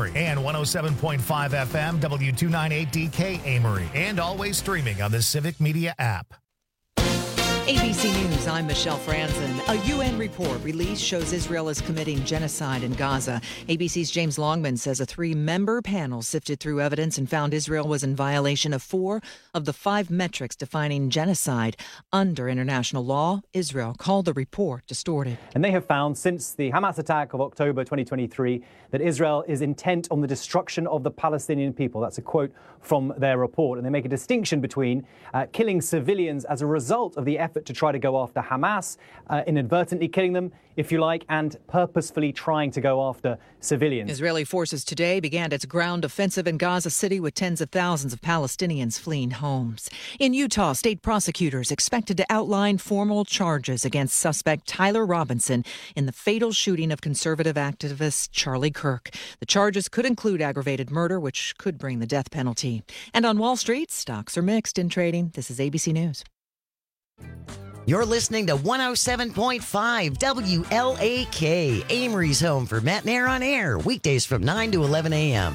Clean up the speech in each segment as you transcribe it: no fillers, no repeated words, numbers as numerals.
Amory, and 107.5 FM W298DK Amory, and always streaming on the Civic Media app. ABC News, I'm Michelle Franzen. A UN report released shows Israel is committing genocide in Gaza. ABC's James Longman says a 3-member panel sifted through evidence and found Israel was in violation of 4 of the 5 metrics defining genocide. Under international law, Israel called the report distorted. And they have found since the Hamas attack of October 2023 that Israel is intent on the destruction of the Palestinian people. That's a quote from their report. And they make a distinction between killing civilians as a result of the effort to try to go after Hamas, inadvertently killing them, if you like, and purposefully trying to go after civilians. Israeli forces today began its ground offensive in Gaza City with tens of thousands of Palestinians fleeing homes. In Utah, state prosecutors expected to outline formal charges against suspect Tyler Robinson in the fatal shooting of conservative activist Charlie Kirk. The charges could include aggravated murder, which could bring the death penalty. And on Wall Street, stocks are mixed in trading. This is ABC News. You're listening to 107.5 WLAK, Amory's home for Matt and Air on Air, weekdays from 9 to 11 a.m.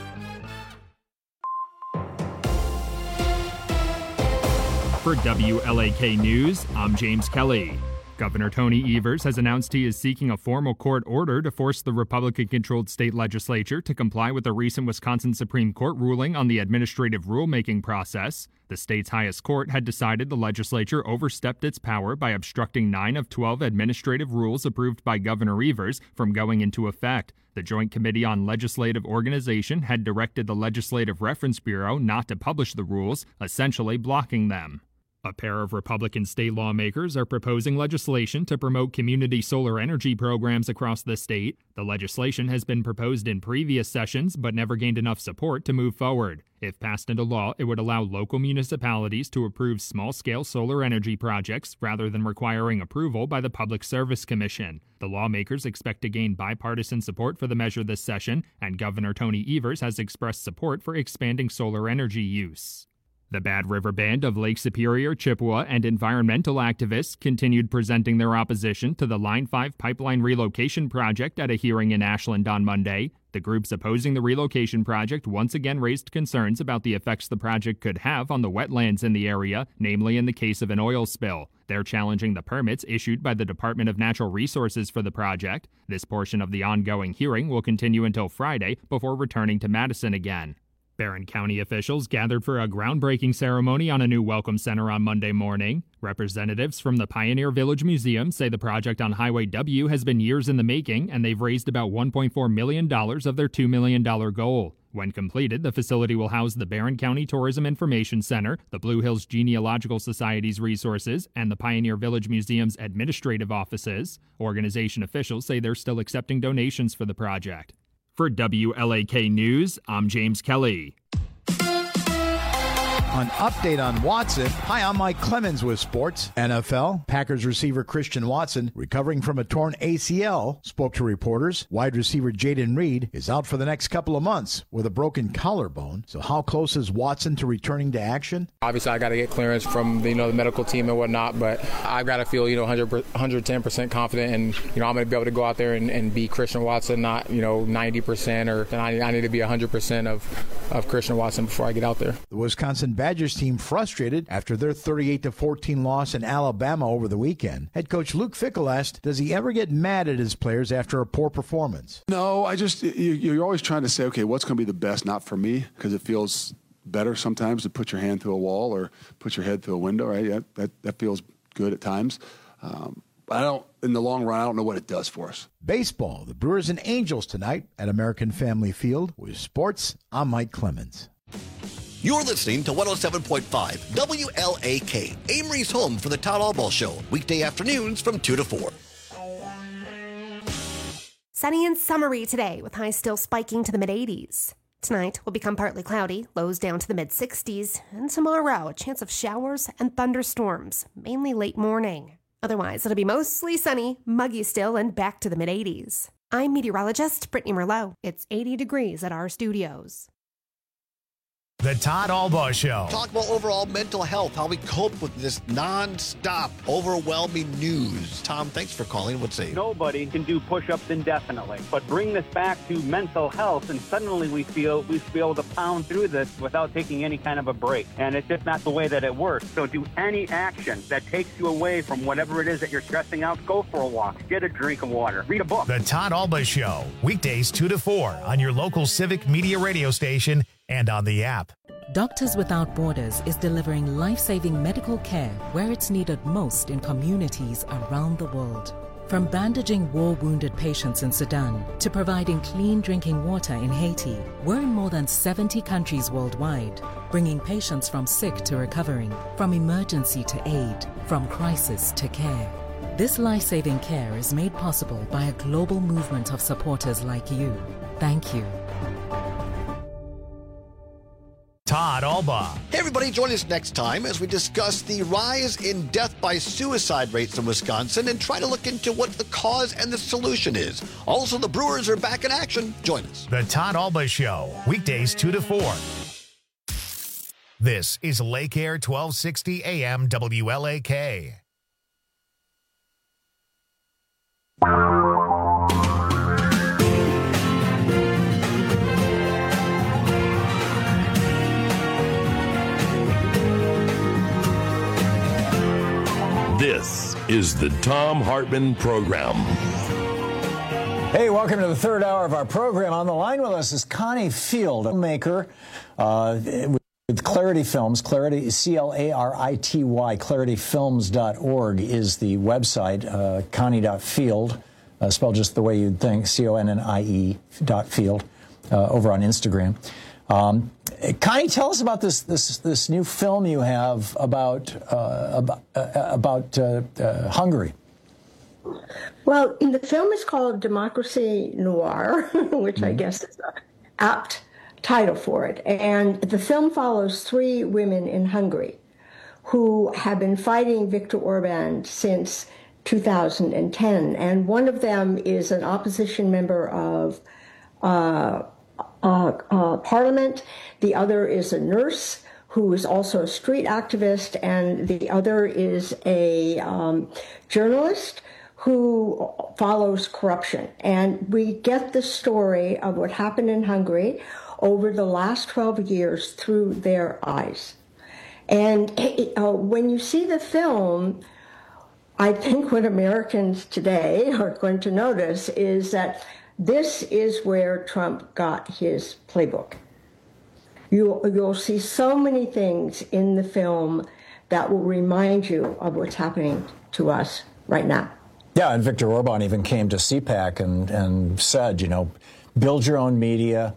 For WLAK News, I'm James Kelly. Governor Tony Evers has announced he is seeking a formal court order to force the Republican-controlled state legislature to comply with a recent Wisconsin Supreme Court ruling on the administrative rulemaking process. The state's highest court had decided the legislature overstepped its power by obstructing 9 of 12 administrative rules approved by Governor Evers from going into effect. The Joint Committee on Legislative Organization had directed the Legislative Reference Bureau not to publish the rules, essentially blocking them. A pair of Republican state lawmakers are proposing legislation to promote community solar energy programs across the state. The legislation has been proposed in previous sessions but never gained enough support to move forward. If passed into law, it would allow local municipalities to approve small-scale solar energy projects rather than requiring approval by the Public Service Commission. The lawmakers expect to gain bipartisan support for the measure this session, and Governor Tony Evers has expressed support for expanding solar energy use. The Bad River Band of Lake Superior, Chippewa, and environmental activists continued presenting their opposition to the Line 5 pipeline relocation project at a hearing in Ashland on Monday. The groups opposing the relocation project once again raised concerns about the effects the project could have on the wetlands in the area, namely in the case of an oil spill. They're challenging the permits issued by the Department of Natural Resources for the project. This portion of the ongoing hearing will continue until Friday before returning to Madison again. Barron County officials gathered for a groundbreaking ceremony on a new welcome center on Monday morning. Representatives from the Pioneer Village Museum say the project on Highway W has been years in the making, and they've raised about $1.4 million of their $2 million goal. When completed, the facility will house the Barron County Tourism Information Center, the Blue Hills Genealogical Society's resources, and the Pioneer Village Museum's administrative offices. Organization officials say they're still accepting donations for the project. For WLAK News, I'm James Kelly. An update on Watson. Hi, I'm Mike Clemens with sports. NFL, Packers receiver Christian Watson, recovering from a torn ACL, spoke to reporters. Wide receiver Jaden Reed is out for the next couple of months with a broken collarbone. So how close is Watson to returning to action? Obviously, I got to get clearance from the medical team and whatnot, but I've got to feel 110% confident, and I'm going to be able to go out there and be Christian Watson, not 90%, or I need to be 100% of Christian Watson before I get out there. The Wisconsin Badgers team frustrated after their 38-14 loss in Alabama over the weekend. Head coach Luke Fickell asked, does he ever get mad at his players after a poor performance? No, you're always trying to say, okay, what's going to be the best, not for me, because it feels better sometimes to put your hand through a wall or put your head through a window, right? Yeah, that feels good at times. In the long run, I don't know what it does for us. Baseball, the Brewers and Angels tonight at American Family Field. With sports, I'm Mike Clemens. You're listening to 107.5 WLAK, Amory's home for the Todd Albaugh Show, weekday afternoons from 2 to 4. Sunny and summery today, with highs still spiking to the mid-80s. Tonight will become partly cloudy, lows down to the mid-60s, and tomorrow a chance of showers and thunderstorms, mainly late morning. Otherwise, it'll be mostly sunny, muggy still, and back to the mid-80s. I'm meteorologist Brittany Merlot. It's 80 degrees at our studios. The Todd Albaugh Show. Talk about overall mental health, how we cope with this non-stop, overwhelming news. Tom, thanks for calling. What's say? Nobody can do push-ups indefinitely. But bring this back to mental health, and suddenly we feel we should be able to pound through this without taking any kind of a break. And it's just not the way that it works. So do any action that takes you away from whatever it is that you're stressing out. Go for a walk. Get a drink of water. Read a book. The Todd Albaugh Show. Weekdays 2 to 4 on your local Civic Media radio station and on the app. Doctors Without Borders is delivering life-saving medical care where it's needed most in communities around the world. From bandaging war-wounded patients in Sudan to providing clean drinking water in Haiti, we're in more than 70 countries worldwide, bringing patients from sick to recovering, from emergency to aid, from crisis to care. This life-saving care is made possible by a global movement of supporters like you. Thank you. Todd Albaugh. Hey, everybody, join us next time as we discuss the rise in death by suicide rates in Wisconsin and try to look into what the cause and the solution is. Also, the Brewers are back in action. Join us. The Todd Albaugh Show, weekdays 2 to 4. This is Lake Air 1260 AM WLAK. This is the Thom Hartmann Program. Hey, welcome to the third hour of our program. On the line with us is Connie Field, a filmmaker with Clarity Films. Clarity, C-L-A-R-I-T-Y, clarityfilms.org is the website. Connie.Field, spelled just the way you'd think, C-O-N-N-I-E.Field, over on Instagram. Connie, tell us about this new film you have about Hungary. Well, the film is called Democracy Noir, which I guess is an apt title for it. And the film follows three women in Hungary who have been fighting Viktor Orban since 2010. And one of them is an opposition member of Parliament. The other is a nurse who is also a street activist, and the other is a journalist who follows corruption. And we get the story of what happened in Hungary over the last 12 years through their eyes. And when you see the film, I think what Americans today are going to notice is that this is where Trump got his playbook. You'll see so many things in the film that will remind you of what's happening to us right now. Yeah, and Viktor Orban even came to CPAC and said, build your own media,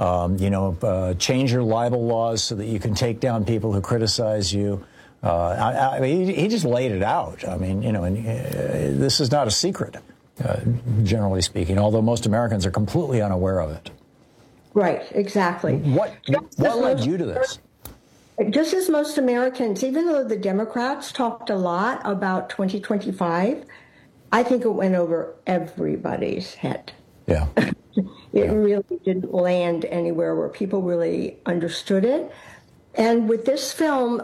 change your libel laws so that you can take down people who criticize you. I mean, he just laid it out. I mean, this is not a secret. Generally speaking, although most Americans are completely unaware of it. Right, exactly. What led you to this? Just as most Americans, even though the Democrats talked a lot about 2025, I think it went over everybody's head. Yeah. It really didn't land anywhere where people really understood it. And with this film,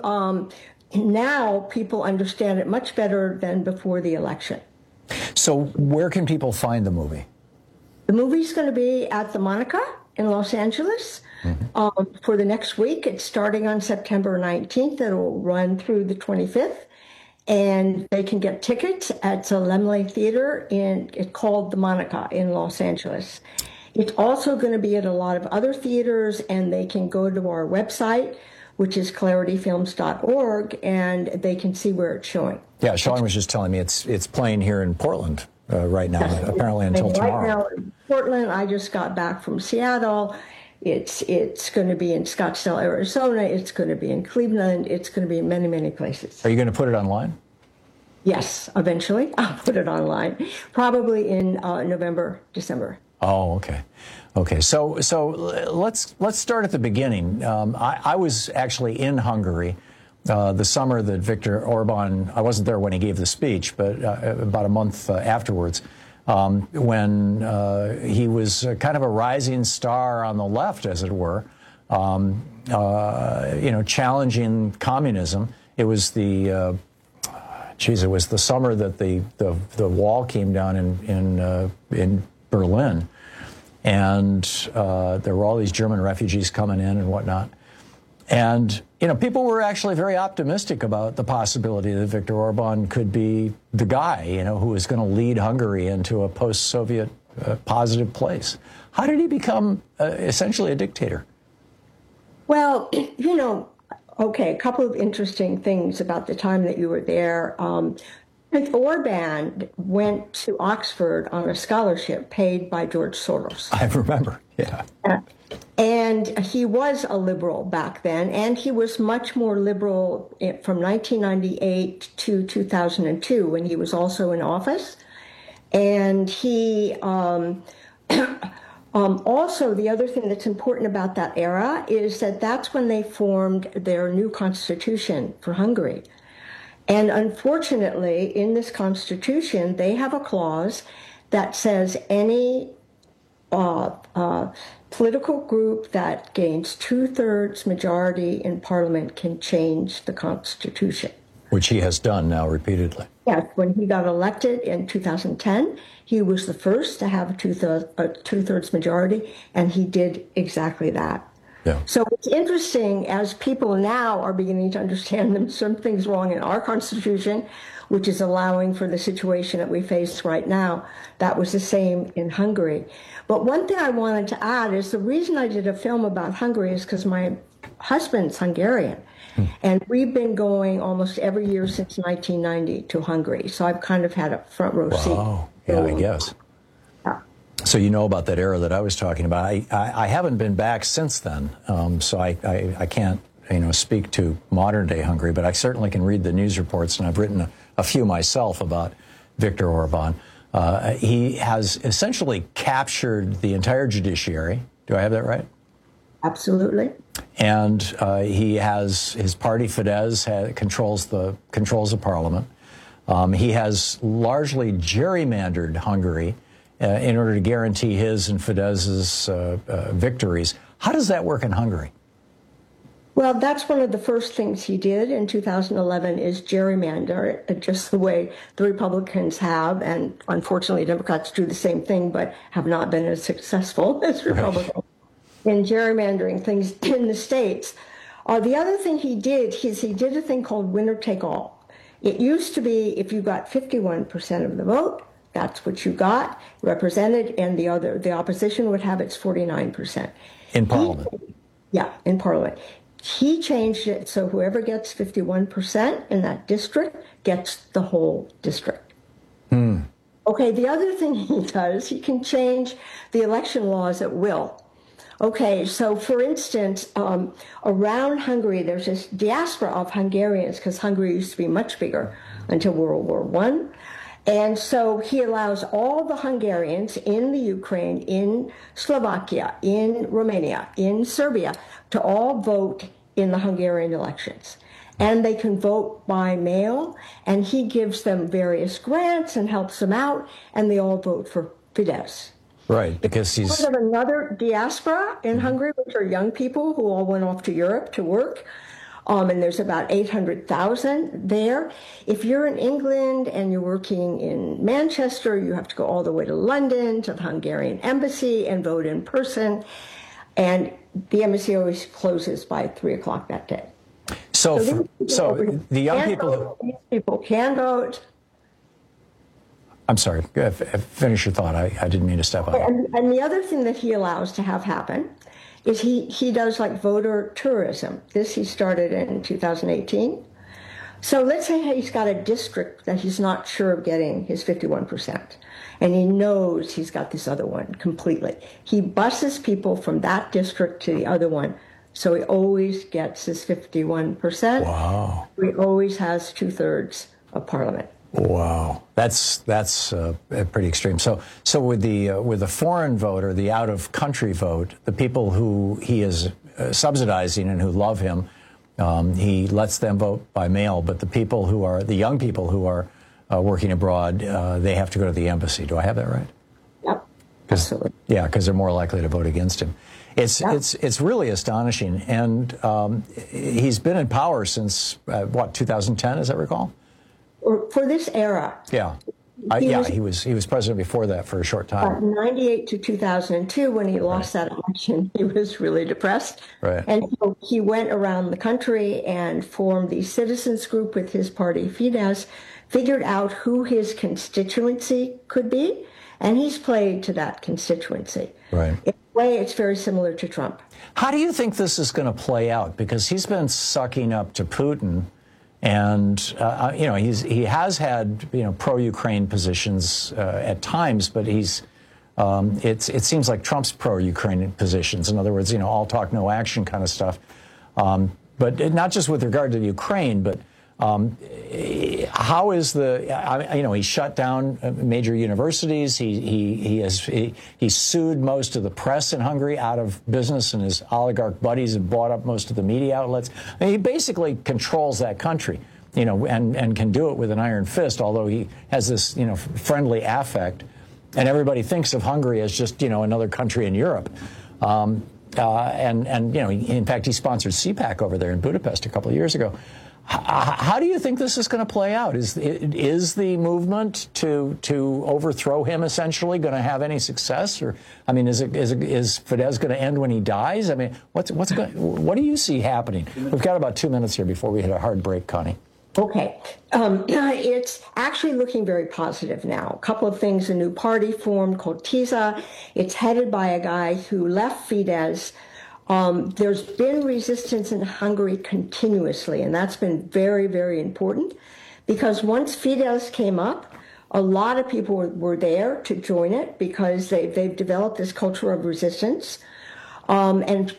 now people understand it much better than before the election. So where can people find the movie? The movie's going to be at the Monica in Los Angeles for the next week. It's starting on September 19th. It'll run through the 25th. And they can get tickets at the Laemmle Theater. It's called the Monica in Los Angeles. It's also going to be at a lot of other theaters, and they can go to our website, which is clarityfilms.org, and they can see where it's showing. Yeah, Sean was just telling me it's playing here in Portland right now, apparently until tomorrow. Right now in Portland, I just got back from Seattle. It's going to be in Scottsdale, Arizona. It's going to be in Cleveland. It's going to be in many, many places. Are you going to put it online? Yes, eventually. I'll put it online, probably in November, December. Oh, okay. Okay, so let's start at the beginning. I was actually in Hungary the summer that Viktor Orban, I wasn't there when he gave the speech, but about a month afterwards, when he was kind of a rising star on the left, as it were, challenging communism. It was it was the summer that the wall came down in Berlin, and there were all these German refugees coming in and whatnot. And, people were actually very optimistic about the possibility that Viktor Orban could be the guy, who was going to lead Hungary into a post-Soviet positive place. How did he become essentially a dictator? Well, a couple of interesting things about the time that you were there. Orban went to Oxford on a scholarship paid by George Soros. I remember, yeah. And he was a liberal back then, and he was much more liberal from 1998 to 2002 when he was also in office. And he also, the other thing that's important about that era is that that's when they formed their new constitution for Hungary. And unfortunately, in this constitution, they have a clause that says any political group that gains 2/3 majority in parliament can change the constitution. Which he has done now repeatedly. Yes, when he got elected in 2010, he was the first to have a two-thirds majority, and he did exactly that. Yeah. So it's interesting as people now are beginning to understand that something's wrong in our Constitution, which is allowing for the situation that we face right now. That was the same in Hungary. But one thing I wanted to add is the reason I did a film about Hungary is because my husband's Hungarian. And we've been going almost every year since 1990 to Hungary. So I've kind of had a front row seat. Wow. Yeah, I guess. Yeah. So you know about that era that I was talking about. I haven't been back since then, so I can't speak to modern day Hungary, but I certainly can read the news reports, and I've written a few myself about Viktor Orban. He has essentially captured the entire judiciary. Do I have that right? Absolutely. And he has his party Fidesz controls the parliament. He has largely gerrymandered Hungary in order to guarantee his and Fidesz's victories. How does that work in Hungary? Well, that's one of the first things he did in 2011 is gerrymander it, just the way the Republicans have, and unfortunately Democrats do the same thing, but have not been as successful as Republicans in gerrymandering things in the states. The other thing he did is he did a thing called winner take all. It used to be if you got 51% of the vote, that's what you got represented, and the opposition would have its 49%. In Parliament. In Parliament. He changed it so whoever gets 51% in that district gets the whole district. Okay, the other thing he does, he can change the election laws at will. Okay, so for instance, around Hungary, there's this diaspora of Hungarians because Hungary used to be much bigger until World War I. And so he allows all the Hungarians in the Ukraine, in Slovakia, in Romania, in Serbia, to all vote in the Hungarian elections. And they can vote by mail, and he gives them various grants and helps them out, and they all vote for Fidesz. Right, because he's... There's another diaspora in Hungary, which are young people who all went off to Europe to work. And there's about 800,000 there. If you're in England and you're working in Manchester, you have to go all the way to London to the Hungarian embassy and vote in person. And the embassy always closes by 3 o'clock that day. So the young people... These people can vote. I'm sorry, finish your thought. I didn't mean to step on. And the other thing that he allows to have happen is he does like voter tourism. This he started in 2018. So let's say he's got a district that he's not sure of getting his 51%, and he knows he's got this other one completely. He buses people from that district to the other one, so he always gets his 51%. Wow. He always has 2/3 of parliament. Wow, that's pretty extreme. So with the foreign vote or the out of country vote, the people who he is subsidizing and who love him, he lets them vote by mail. But the young people who are working abroad, they have to go to the embassy. Do I have that right? Yep, absolutely. Yeah, because they're more likely to vote against him. It's really astonishing. And he's been in power since, 2010, as I recall? For this era. Yeah. He was president before that for a short time. 98 to 2002, when he lost that election, he was really depressed. Right. And so he went around the country and formed the citizens group with his party, Fidesz, figured out who his constituency could be, and he's played to that constituency. Right. In a way, it's very similar to Trump. How do you think this is going to play out? Because he's been sucking up to Putin. And, he has had, pro-Ukraine positions at times, but it seems like Trump's pro-Ukraine positions. In other words, all talk, no action kind of stuff. But not just with regard to Ukraine, but how is he shut down major universities. He sued most of the press in Hungary out of business, and his oligarch buddies have bought up most of the media outlets. I mean, he basically controls that country, and can do it with an iron fist, although he has this, friendly affect. And everybody thinks of Hungary as just, another country in Europe. In fact, he sponsored CPAC over there in Budapest a couple of years ago. How do you think this is going to play out? Is the movement to overthrow him essentially going to have any success? Or, I mean, is Fidesz going to end when he dies? I mean, what do you see happening? We've got about 2 minutes here before we hit a hard break, Connie. Okay. It's actually looking very positive now. A couple of things. A new party formed called TISA. It's headed by a guy who left Fidesz. There's been resistance in Hungary continuously, and that's been very, very important, because once Fidesz came up, a lot of people were there to join it because they've developed this culture of resistance. And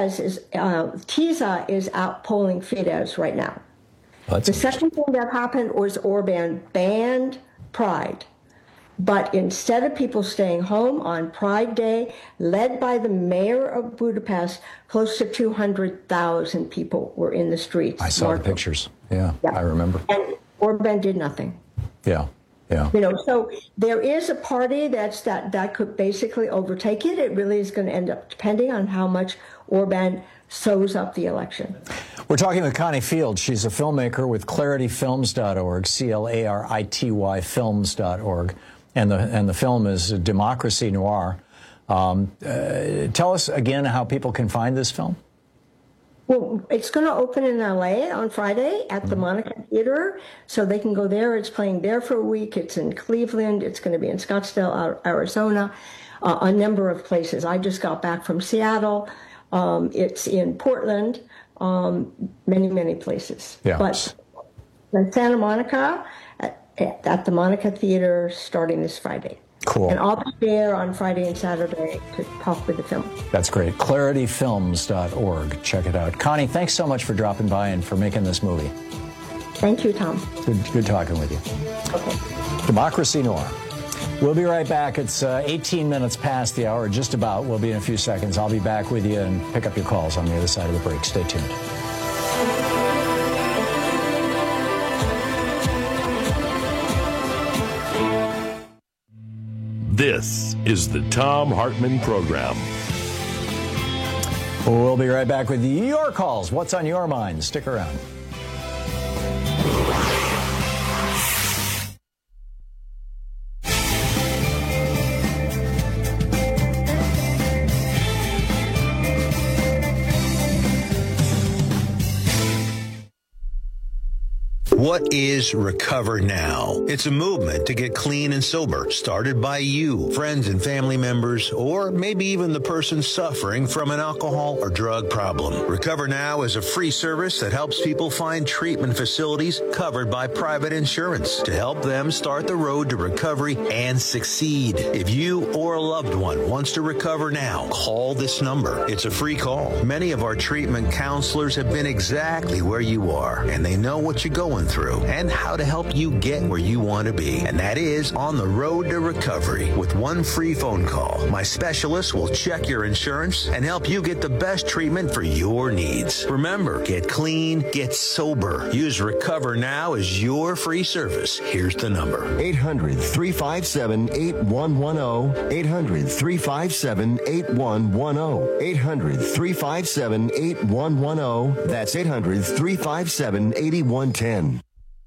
TISA is outpolling Fidesz right now. The second thing that happened was Orban banned Pride. But instead of people staying home on Pride Day, led by the mayor of Budapest, close to 200,000 people were in the streets. I saw the pictures. Yeah, I remember. And Orban did nothing. Yeah. So there is a party that could basically overtake it. It really is going to end up depending on how much Orban sews up the election. We're talking with Connie Field. She's a filmmaker with clarityfilms.org, CLARITY films.org. And the film is Democracy Noir. Tell us again how people can find this film. Well, it's going to open in L.A. on Friday at the Monica Theater, so they can go there. It's playing there for a week. It's in Cleveland. It's going to be in Scottsdale, Arizona, a number of places. I just got back from Seattle. It's in Portland, many, many places. Yeah. But in Santa Monica, at the Monica Theater starting this Friday. Cool. And I'll be there on Friday and Saturday to talk with the film. That's great. clarityfilms.org. Check it out. Connie, thanks so much for dropping by and for making this movie. Thank you, Tom. Good talking with you. Okay. Democracy Noir. We'll be right back. It's 18 minutes past the hour, just about. We'll be in a few seconds. I'll be back with you and pick up your calls on the other side of the break. Stay tuned. This is the Thom Hartmann Program. We'll be right back with your calls. What's on your mind? Stick around. What is Recover Now? It's a movement to get clean and sober, started by you, friends and family members, or maybe even the person suffering from an alcohol or drug problem. Recover Now is a free service that helps people find treatment facilities covered by private insurance to help them start the road to recovery and succeed. If you or a loved one wants to recover now, call this number. It's a free call. Many of our treatment counselors have been exactly where you are, and they know what you're going through and how to help you get where you want to be. And that is on the road to recovery. With one free phone call, my specialist will check your insurance and help you get the best treatment for your needs. Remember, get clean, get sober. Use Recover Now as your free service. Here's the number. 800-357-8110. 800-357-8110. 800-357-8110. That's 800-357-8110.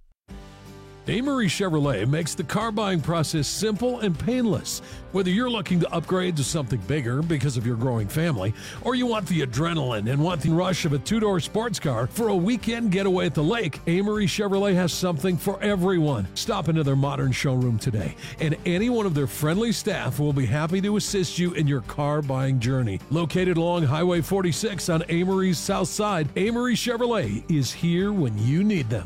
Amory Chevrolet makes the car buying process simple and painless. Whether you're looking to upgrade to something bigger because of your growing family, or you want the adrenaline and want the rush of a two-door sports car for a weekend getaway at the lake, Amory Chevrolet has something for everyone. Stop into their modern showroom today, and any one of their friendly staff will be happy to assist you in your car buying journey. Located along Highway 46 on Amory's south side, Amory Chevrolet is here when you need them.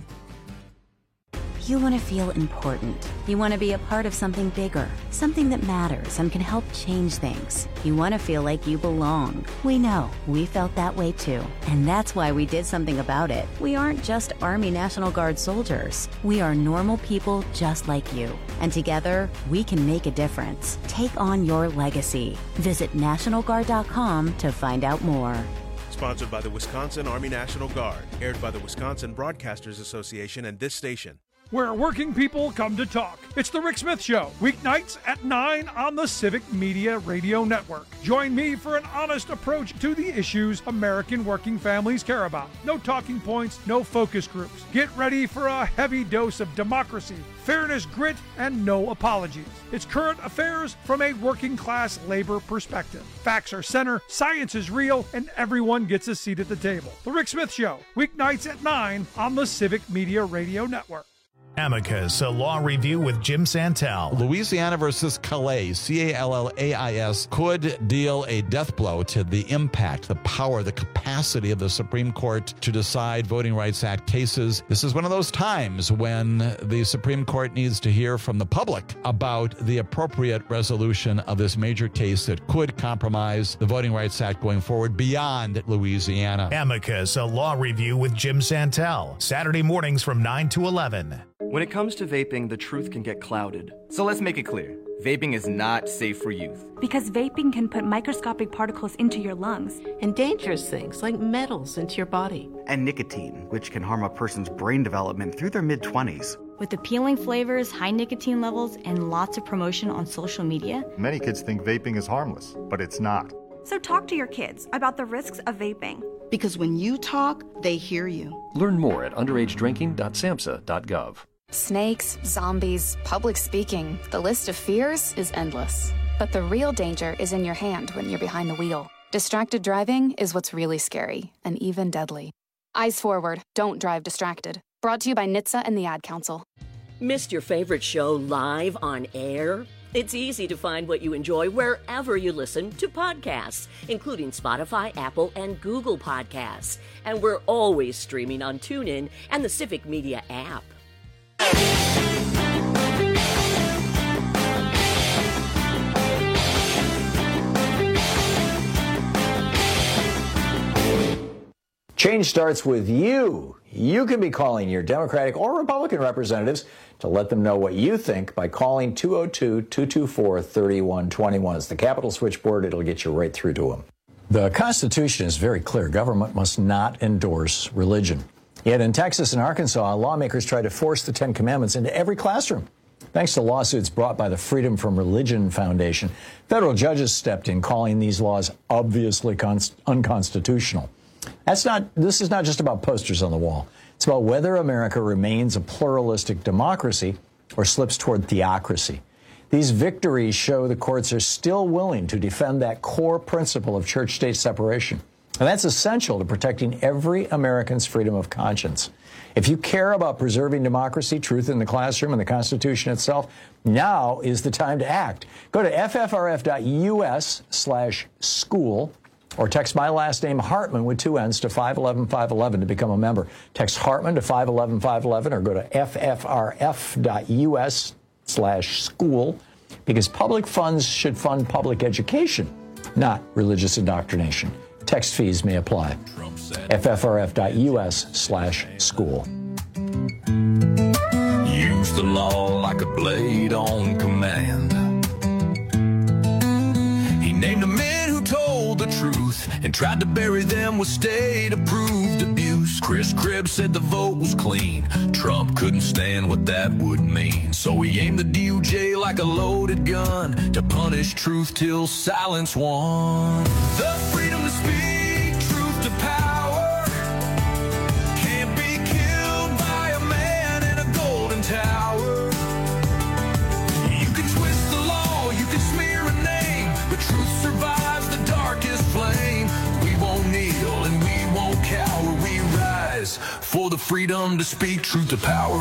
You want to feel important. You want to be a part of something bigger, something that matters and can help change things. You want to feel like you belong. We know. We felt that way too. And that's why we did something about it. We aren't just Army National Guard soldiers. We are normal people just like you. And together, we can make a difference. Take on your legacy. Visit NationalGuard.com to find out more. Sponsored by the Wisconsin Army National Guard. Aired by the Wisconsin Broadcasters Association and this station. Where working people come to talk. It's The Rick Smith Show, weeknights at 9 on the Civic Media Radio Network. Join me for an honest approach to the issues American working families care about. No talking points, no focus groups. Get ready for a heavy dose of democracy, fairness, grit, and no apologies. It's current affairs from a working class labor perspective. Facts are center, science is real, and everyone gets a seat at the table. The Rick Smith Show, weeknights at 9 on the Civic Media Radio Network. Amicus, a law review with Jim Santel. Louisiana versus Calais, Callais, could deal a death blow to the impact, the power, the capacity of the Supreme Court to decide Voting Rights Act cases. This is one of those times when the Supreme Court needs to hear from the public about the appropriate resolution of this major case that could compromise the Voting Rights Act going forward beyond Louisiana. Amicus, a law review with Jim Santel. Saturday mornings from 9 to 11. When it comes to vaping, the truth can get clouded. So let's make it clear. Vaping is not safe for youth. Because vaping can put microscopic particles into your lungs. And dangerous things like metals into your body. And nicotine, which can harm a person's brain development through their mid-20s. With appealing flavors, high nicotine levels, and lots of promotion on social media. Many kids think vaping is harmless, but it's not. So talk to your kids about the risks of vaping. Because when you talk, they hear you. Learn more at underagedrinking.samhsa.gov. Snakes, zombies, public speaking, the list of fears is endless. But the real danger is in your hand when you're behind the wheel. Distracted driving is what's really scary and even deadly. Eyes forward, don't drive distracted. Brought to you by NHTSA and the Ad Council. Missed your favorite show live on air? It's easy to find what you enjoy wherever you listen to podcasts, including Spotify, Apple, and Google Podcasts. And we're always streaming on TuneIn and the Civic Media app. Change starts with you. You can be calling your Democratic or Republican representatives to let them know what you think by calling 202-224-3121. It's the Capitol switchboard. It'll get you right through to them. The Constitution is very clear. Government must not endorse religion. Yet in Texas and Arkansas, lawmakers tried to force the Ten Commandments into every classroom. Thanks to lawsuits brought by the Freedom from Religion Foundation, federal judges stepped in, calling these laws obviously unconstitutional. This is not just about posters on the wall. It's about whether America remains a pluralistic democracy or slips toward theocracy. These victories show the courts are still willing to defend that core principle of church-state separation. And that's essential to protecting every American's freedom of conscience. If you care about preserving democracy, truth in the classroom, and the Constitution itself, now is the time to act. Go to ffrf.us/school or text my last name, Hartman, with 2 N's to 511-511 to become a member. Text Hartman to 511-511 or go to ffrf.us/school because public funds should fund public education, not religious indoctrination. Text fees may apply. ffrf.us/school. the law like a blade on command. He named the men who told the truth and tried to bury them with state-approved abuse. Chris Cribb said the vote was clean. Trump couldn't stand what that would mean. So he aimed the DOJ like a loaded gun to punish truth till silence won. The freedom to speak, truth to power, can't be killed by a man in a golden tower. You can twist the law, you can smear a name, but truth survives the darkest flame. We won't kneel and we won't cower. We rise for the freedom to speak, truth to power.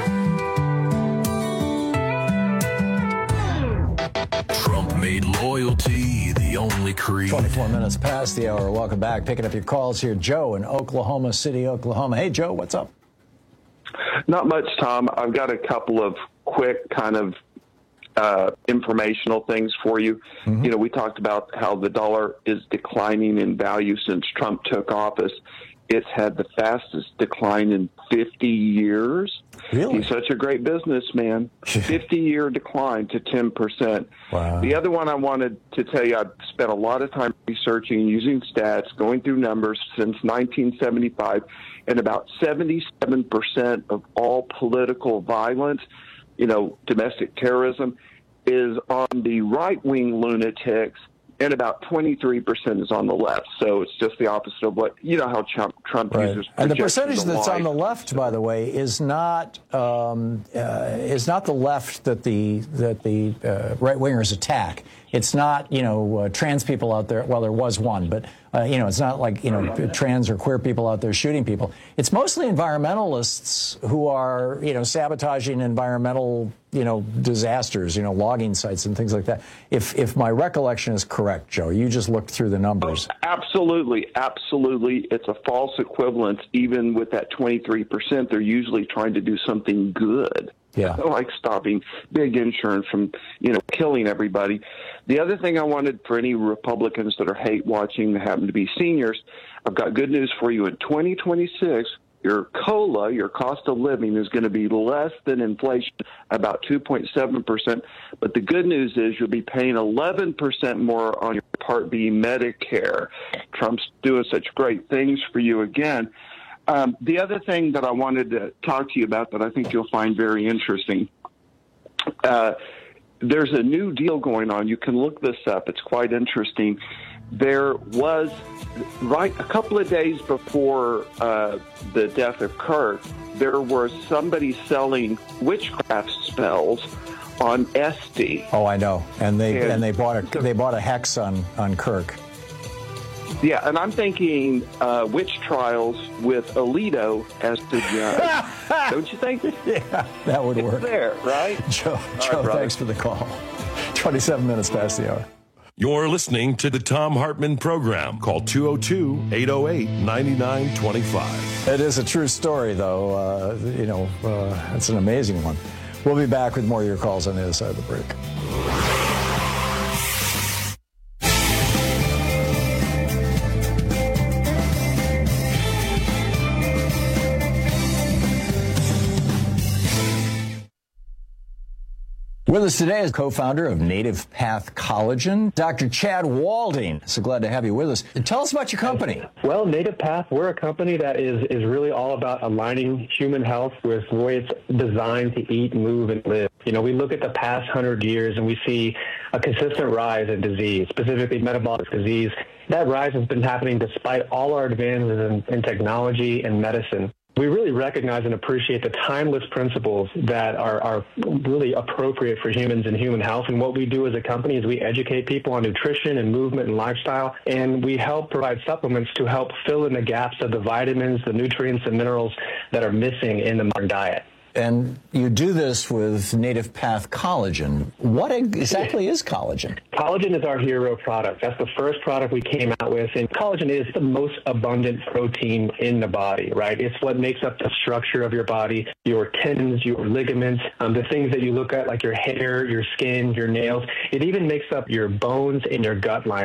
Trump made loyalty the only creed. 24 minutes past the hour. Welcome back. Picking up your calls here. Joe in Oklahoma City, Oklahoma. Hey, Joe, what's up? Not much, Tom. I've got a couple of quick kind of informational things for you. Mm-hmm. You know, we talked about how the dollar is declining in value since Trump took office. It's had the fastest decline in 50 years. Really? He's such a great businessman. 50-year decline to 10%. Wow. The other one I wanted to tell you, I've spent a lot of time researching, using stats, going through numbers since 1975, and about 77% of all political violence, you know, domestic terrorism, is on the right-wing lunatics, and about 23% is on the left. So it's just the opposite of what, you know, how Trump right. uses. And the percentage that's on the left, by the way, is not the left that the right-wingers attack. It's not, you know, trans people out there. Well, there was one, but, you know, it's not like, you know, trans or queer people out there shooting people. It's mostly environmentalists who are, you know, sabotaging environmental, you know, disasters, you know, logging sites and things like that. If my recollection is correct, Joe, you just looked through the numbers. Oh, absolutely. Absolutely. It's a false equivalence. Even with that 23%, they're usually trying to do something good. Yeah. Like stopping big insurance from, you know, killing everybody. The other thing I wanted for any Republicans that are hate watching that happen to be seniors, I've got good news for you. In 2026, your COLA, your cost of living, is going to be less than inflation, about 2.7%. But the good news is you'll be paying 11% more on your Part B Medicare. Trump's doing such great things for you again. The other thing that I wanted to talk to you about that I think you'll find very interesting, there's a new deal going on. You can look this up. It's quite interesting. There was, right a couple of days before the death of Kirk, there was somebody selling witchcraft spells on Etsy. Oh, I know. And they bought a hex on Kirk. Yeah, and I'm thinking witch trials with Alito as the judge. Don't you think? Yeah, that would work. It's there, right? Joe, thanks for the call. 27 minutes past the hour. You're listening to the Thom Hartmann Program. Call 202-808-9925. It is a true story, though. You know, it's an amazing one. We'll be back with more of your calls on the other side of the break. With us today is co-founder of Native Path Collagen, Dr. Chad Walding. So glad to have you with us. Tell us about your company. Well, Native Path, we're a company that is really all about aligning human health with the way it's designed to eat, move, and live. You know, we look at the past 100 years and we see a consistent rise in disease, specifically metabolic disease. That rise has been happening despite all our advances in technology and medicine. We really recognize and appreciate the timeless principles that are really appropriate for humans and human health. And what we do as a company is we educate people on nutrition and movement and lifestyle, and we help provide supplements to help fill in the gaps of the vitamins, the nutrients, and minerals that are missing in the modern diet. And you do this with Native Path Collagen. What exactly is collagen? Collagen is our hero product. That's the first product we came out with. And collagen is the most abundant protein in the body, right? It's what makes up the structure of your body, your tendons, your ligaments, the things that you look at like your hair, your skin, your nails. It even makes up your bones and your gut lining.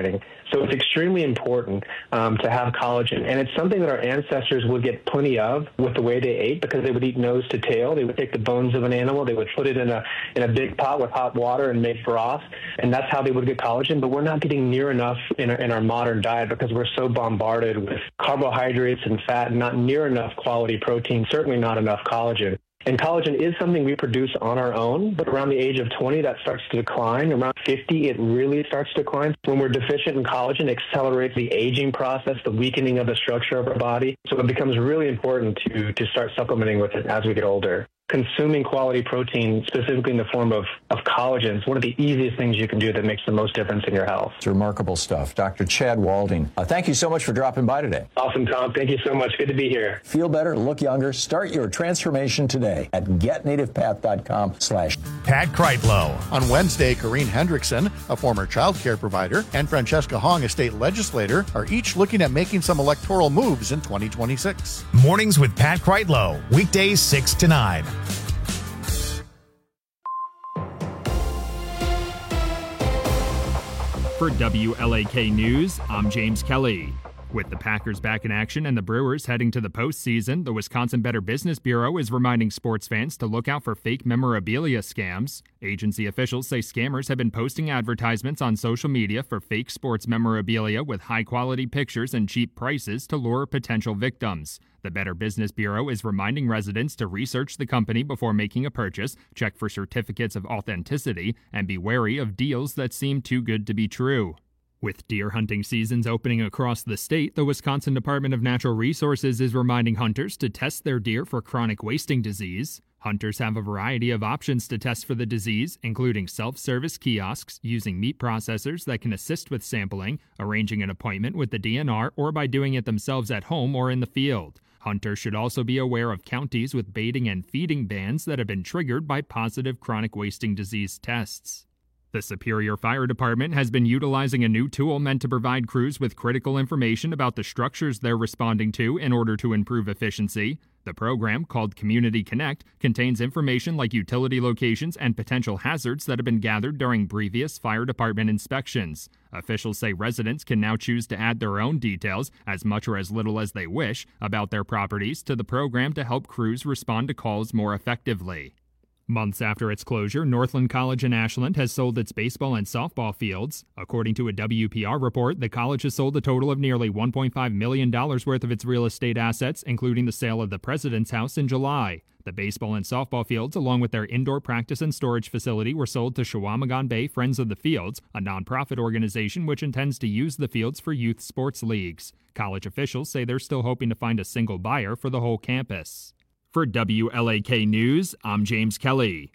So it's extremely important to have collagen. And it's something that our ancestors would get plenty of with the way they ate, because they would eat nose to tail. They would take the bones of an animal, they would put it in a big pot with hot water and make broth, and that's how they would get collagen. But we're not getting near enough in our modern diet because we're so bombarded with carbohydrates and fat, and not near enough quality protein, certainly not enough collagen. And collagen is something we produce on our own, but around the age of 20, that starts to decline. Around 50, it really starts to decline. When we're deficient in collagen, it accelerates the aging process, the weakening of the structure of our body. So it becomes really important to start supplementing with it as we get older. Consuming quality protein, specifically in the form of collagen, is one of the easiest things you can do that makes the most difference in your health. It's remarkable stuff. Dr. Chad Walding, thank you so much for dropping by today. Awesome, Tom. Thank you so much. Good to be here. Feel better, look younger. Start your transformation today at getnativepath.com/. Pat Kreitlow. On Wednesday, Corrine Hendrickson, a former child care provider, and Francesca Hong, a state legislator, are each looking at making some electoral moves in 2026. Mornings with Pat Kreitlow. Weekdays 6 to 9. For WLAK News, I'm James Kelly. With the Packers back in action and the Brewers heading to the postseason, the Wisconsin Better Business Bureau is reminding sports fans to look out for fake memorabilia scams. Agency officials say scammers have been posting advertisements on social media for fake sports memorabilia with high-quality pictures and cheap prices to lure potential victims. The Better Business Bureau is reminding residents to research the company before making a purchase, check for certificates of authenticity, and be wary of deals that seem too good to be true. With deer hunting seasons opening across the state, the Wisconsin Department of Natural Resources is reminding hunters to test their deer for chronic wasting disease. Hunters have a variety of options to test for the disease, including self-service kiosks, using meat processors that can assist with sampling, arranging an appointment with the DNR, or by doing it themselves at home or in the field. Hunters should also be aware of counties with baiting and feeding bans that have been triggered by positive chronic wasting disease tests. The Superior Fire Department has been utilizing a new tool meant to provide crews with critical information about the structures they're responding to in order to improve efficiency. The program, called Community Connect, contains information like utility locations and potential hazards that have been gathered during previous fire department inspections. Officials say residents can now choose to add their own details, as much or as little as they wish, about their properties to the program to help crews respond to calls more effectively. Months after its closure, Northland College in Ashland has sold its baseball and softball fields. According to a WPR report, the college has sold a total of nearly $1.5 million worth of its real estate assets, including the sale of the President's House in July. The baseball and softball fields, along with their indoor practice and storage facility, were sold to Chequamegon Bay Friends of the Fields, a nonprofit organization which intends to use the fields for youth sports leagues. College officials say they're still hoping to find a single buyer for the whole campus. For WLAK News, I'm James Kelly.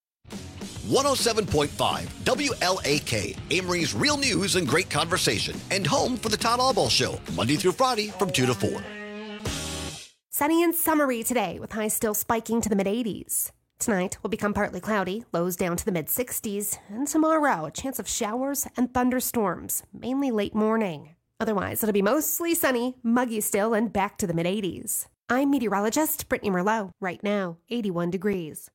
107.5 WLAK, Amory's real news and great conversation, and home for the Todd Albaugh Show, Monday through Friday from 2 to 4. Sunny and summery today, with highs still spiking to the mid-80s. Tonight will become partly cloudy, lows down to the mid-60s, and tomorrow a chance of showers and thunderstorms, mainly late morning. Otherwise, it'll be mostly sunny, muggy still, and back to the mid-80s. I'm meteorologist Brittany Merlot. Right now, 81 degrees.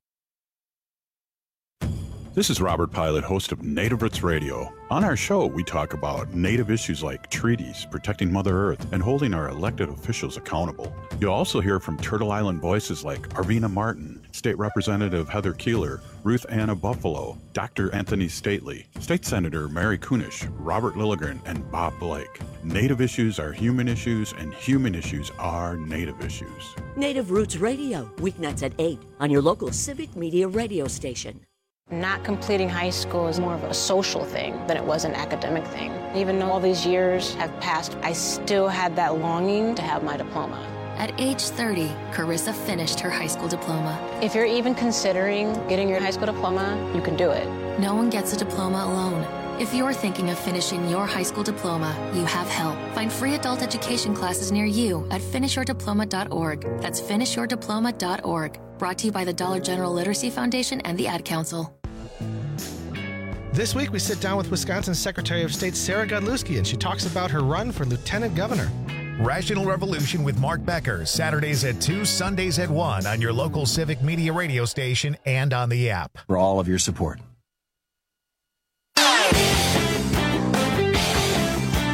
This is Robert Pilot, host of Native Roots Radio. On our show, we talk about Native issues like treaties, protecting Mother Earth, and holding our elected officials accountable. You'll also hear from Turtle Island voices like Arvina Martin, State Representative Heather Keeler, Ruth Anna Buffalo, Dr. Anthony Stately, State Senator Mary Kunish, Robert Lilligren, and Bob Blake. Native issues are human issues, and human issues are Native issues. Native Roots Radio, weeknights at 8 on your local Civic Media radio station. Not completing high school is more of a social thing than it was an academic thing. Even though all these years have passed, I still had that longing to have my diploma. At age 30, Carissa finished her high school diploma. If you're even considering getting your high school diploma, you can do it. No one gets a diploma alone. If you're thinking of finishing your high school diploma, you have help. Find free adult education classes near you at finishyourdiploma.org. That's finishyourdiploma.org. Brought to you by the Dollar General Literacy Foundation and the Ad Council. This week, we sit down with Wisconsin Secretary of State Sarah Godlewski, and she talks about her run for lieutenant governor. Rational Revolution with Mark Becker, Saturdays at 2, Sundays at 1 on your local Civic Media radio station and on the app. For all of your support.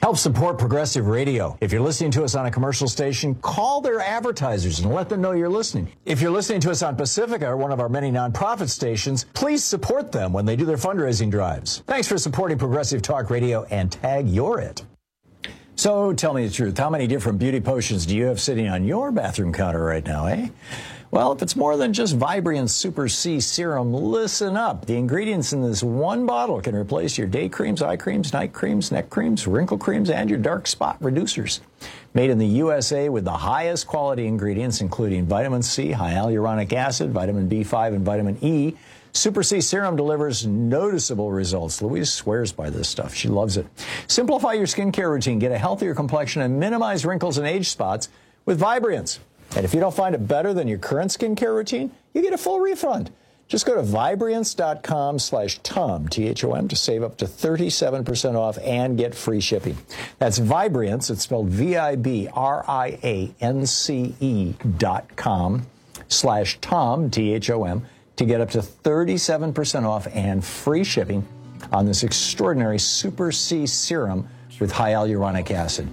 Help support Progressive Radio. If you're listening to us on a commercial station, call their advertisers and let them know you're listening. If you're listening to us on Pacifica, one of our many nonprofit stations, please support them when they do their fundraising drives. Thanks for supporting Progressive Talk Radio and tag You're It. So tell me the truth. How many different beauty potions do you have sitting on your bathroom counter right now, eh? Well, if it's more than just Vibrance Super C Serum, listen up. The ingredients in this one bottle can replace your day creams, eye creams, night creams, neck creams, wrinkle creams, and your dark spot reducers. Made in the USA with the highest quality ingredients, including vitamin C, high hyaluronic acid, vitamin B5, and vitamin E, Super C Serum delivers noticeable results. Louise swears by this stuff. She loves it. Simplify your skincare routine, get a healthier complexion, and minimize wrinkles and age spots with Vibrance. And if you don't find it better than your current skincare routine, you get a full refund. Just go to Vibrance.com/Tom, T-H-O-M, to save up to 37% off and get free shipping. That's Vibrance, it's spelled Vibrance.com/Tom, T-H-O-M, to get up to 37% off and free shipping on this extraordinary Super C Serum with high hyaluronic acid.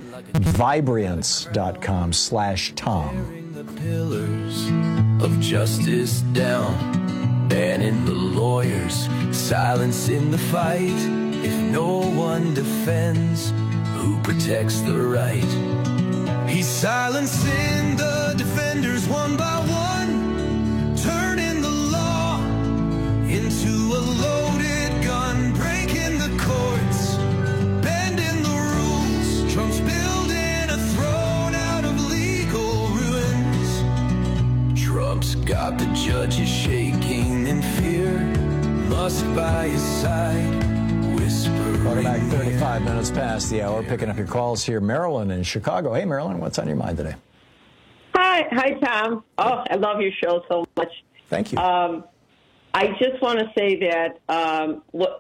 Vibrance.com/Tom. Pillars of justice down, banning the lawyers, silencing the fight. If no one defends, who protects the right? He's silencing the defenders one by one, turning the law into a loaded gun, breaking the courts, bending the rules. Trump's building a throne out of legal ruins. Trump's got the judges shaking in fear, Musk by his side, whispering. Welcome back, 35 minutes past the hour, picking up your calls here. Marilyn in Chicago. Hey, Marilyn, what's on your mind today? Hi, Tom. Oh, I love your show so much. Thank you. I just want to say that, of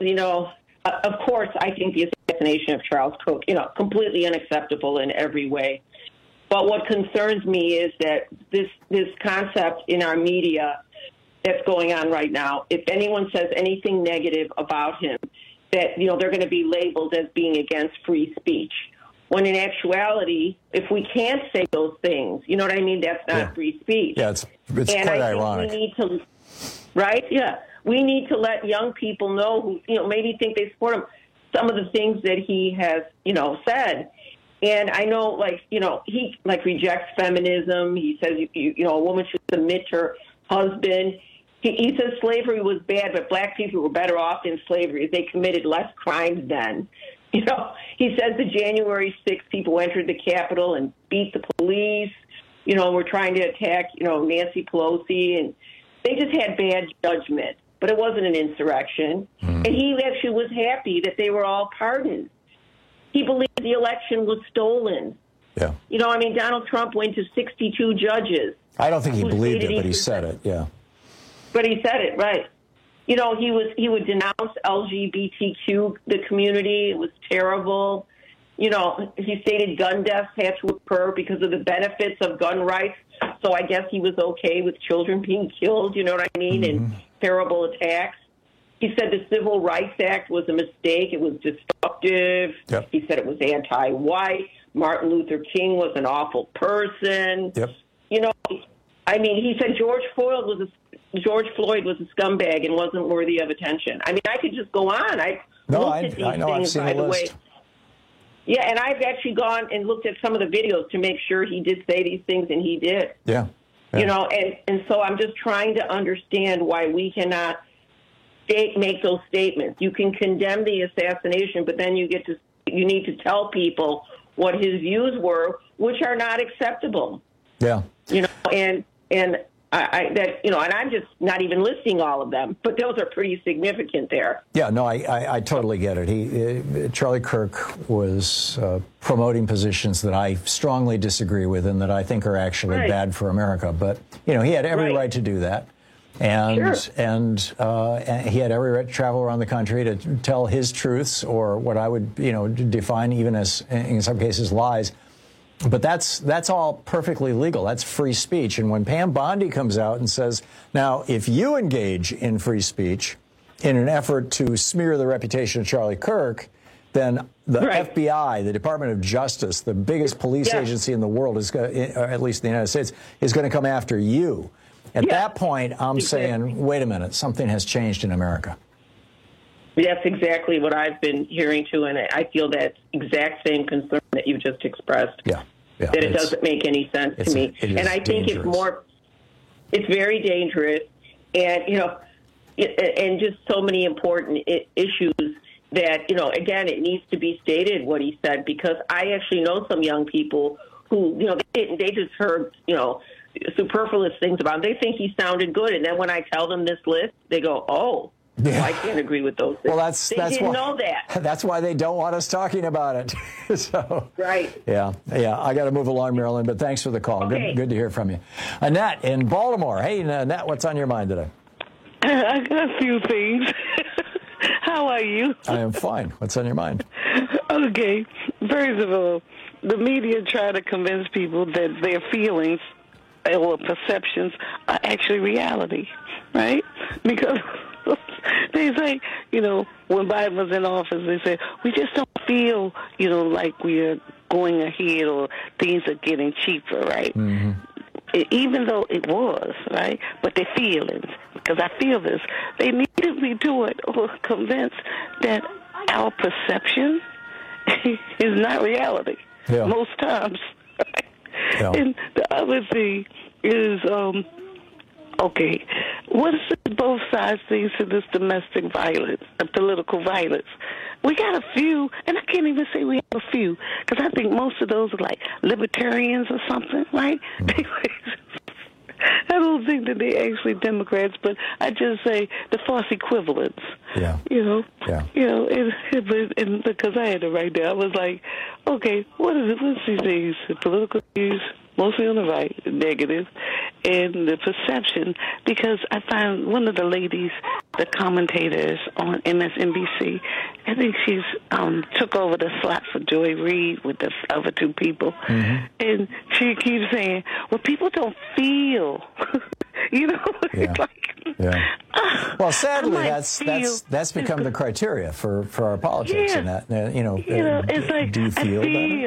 course, I think the assassination of Charles Cook, completely unacceptable in every way. But what concerns me is that this concept in our media that's going on right now, if anyone says anything negative about him, that, they're going to be labeled as being against free speech. When in actuality, if we can't say those things, you know what I mean? That's not free speech. Yeah, it's quite ironic. We need to, right? Yeah. We need to let young people know who, maybe think they support him, some of the things that he has, said. And I know, he, rejects feminism. He says, a woman should submit to her husband. He says slavery was bad, but black people were better off in slavery. They committed less crimes then. He says the January 6th people entered the Capitol and beat the police, were trying to attack, Nancy Pelosi, and they just had bad judgment. But it wasn't an insurrection. And he actually was happy that they were all pardoned. He believed the election was stolen. Yeah. Donald Trump went to 62 judges. I don't think he believed it, but he said it, yeah. But he said it, right. He would denounce LGBTQ, the community. It was terrible. He stated gun deaths had to occur because of the benefits of gun rights. So I guess he was okay with children being killed, you know what I mean, and terrible attacks. He said the Civil Rights Act was a mistake. It was destructive. Yep. He said it was anti-white. Martin Luther King was an awful person. Yep. He said George Floyd was a scumbag and wasn't worthy of attention. I could just go on. I've seen the list. Yeah, and I've actually gone and looked at some of the videos to make sure he did say these things, and he did. Yeah. And so I'm just trying to understand why we cannot make those statements. You can condemn the assassination, but then you need to tell people what his views were, which are not acceptable. Yeah. And I'm just not even listing all of them, but those are pretty significant there. Yeah, no, I totally get it. Charlie Kirk was promoting positions that I strongly disagree with and that I think are actually bad for America. But, he had every right to do that. And he had every right to travel around the country to tell his truths, or what I would, define even as, in some cases, lies. But that's all perfectly legal. That's free speech. And when Pam Bondi comes out and says, now, if you engage in free speech in an effort to smear the reputation of Charlie Kirk, then the Right. FBI, the Department of Justice, the biggest police agency in the world, or at least in the United States, is going to come after you. At that point, I'm saying, wait a minute, something has changed in America. That's exactly what I've been hearing too, and I feel that exact same concern that you just expressed. Yeah, that it doesn't make any sense to me, and I think it's very dangerous, and and just so many important issues that again, it needs to be stated what he said, because I actually know some young people who they just heard superfluous things about him. They think he sounded good, and then when I tell them this list, they go, "Oh, well, I can't agree with those things." Well, they didn't know that. That's why they don't want us talking about it. So, right. Yeah. I got to move along, Marilyn, but thanks for the call. Okay. Good to hear from you. Annette in Baltimore. Hey, Annette, what's on your mind today? I got a few things. How are you? I am fine. What's on your mind? Okay. First of all, the media try to convince people that their feelings or perceptions are actually reality, right? Because they say, when Biden was in office, they said, we just don't feel, like we're going ahead or things are getting cheaper, right? Mm-hmm. Even though it was, right? But their feelings, because I feel this, they needed me to it or convinced that our perception is not reality most times. Right? Yeah. And the other thing is, okay, what is both sides things to this domestic violence, political violence? We got a few, and I can't even say we have a few, because I think most of those are like libertarians or something, right? I don't think that they actually Democrats, but I just say the false equivalents. Yeah. Because I had to write down, I was like, okay, what is it? What's these things? The political views, mostly on the right, negative, and the perception, because I found one of the ladies, the commentators on MSNBC, I think she's took over the slot for Joy Reid with the other two people, and she keeps saying, well, people don't feel, Well, sadly, that's become the criteria for our politics, and that it's like do you feel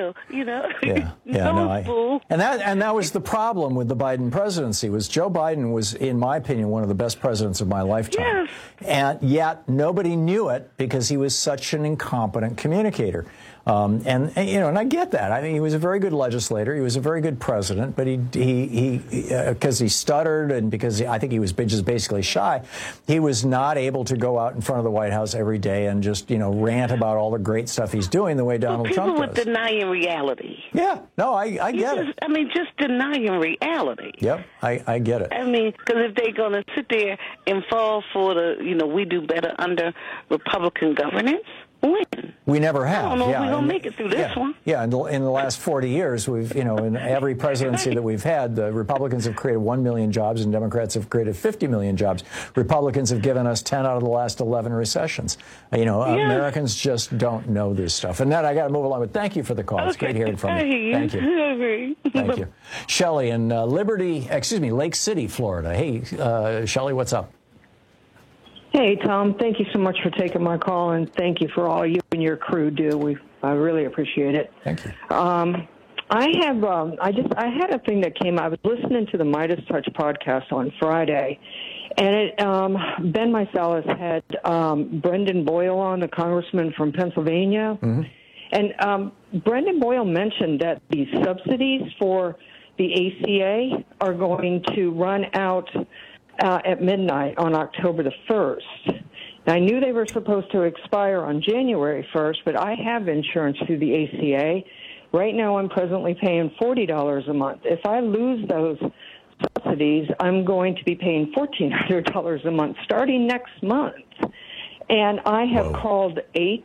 that? And that was the problem with the Biden presidency. Was Joe Biden was, in my opinion, one of the best presidents of my lifetime, and yet nobody knew it because he was such an incompetent communicator. And I get that. I mean, he was a very good legislator. He was a very good president, but he because he stuttered and because I think he was just basically shy, he was not able to go out in front of the White House every day and just, rant about all the great stuff he's doing the way Donald Trump does. People would denying reality. Yeah. No, I get it. I mean, just denying reality. Yep. I get it. I mean, because if they're going to sit there and fall for the, we do better under Republican governance, when? We never have. I don't know if we're going to make it through this one. Yeah, in the last 40 years, we've, in every presidency that we've had, the Republicans have created 1 million jobs and Democrats have created 50 million jobs. Republicans have given us 10 out of the last 11 recessions. Americans just don't know this stuff. And then I got to move along, but thank you for the call. It's great hearing from you. Thank you. Thank you. Shelley in Lake City, Florida. Hey, Shelley, what's up? Hey, Tom, thank you so much for taking my call, and thank you for all you and your crew do. I really appreciate it. Thank you. I had a thing that came. I was listening to the Midas Touch podcast on Friday, and Ben Meiselas had Brendan Boyle on, the congressman from Pennsylvania, and Brendan Boyle mentioned that the subsidies for the ACA are going to run out at midnight on October the 1st. Now, I knew they were supposed to expire on January 1st, but I have insurance through the ACA. Right now, I'm presently paying $40 a month. If I lose those subsidies, I'm going to be paying $1,400 a month starting next month. And I have called eight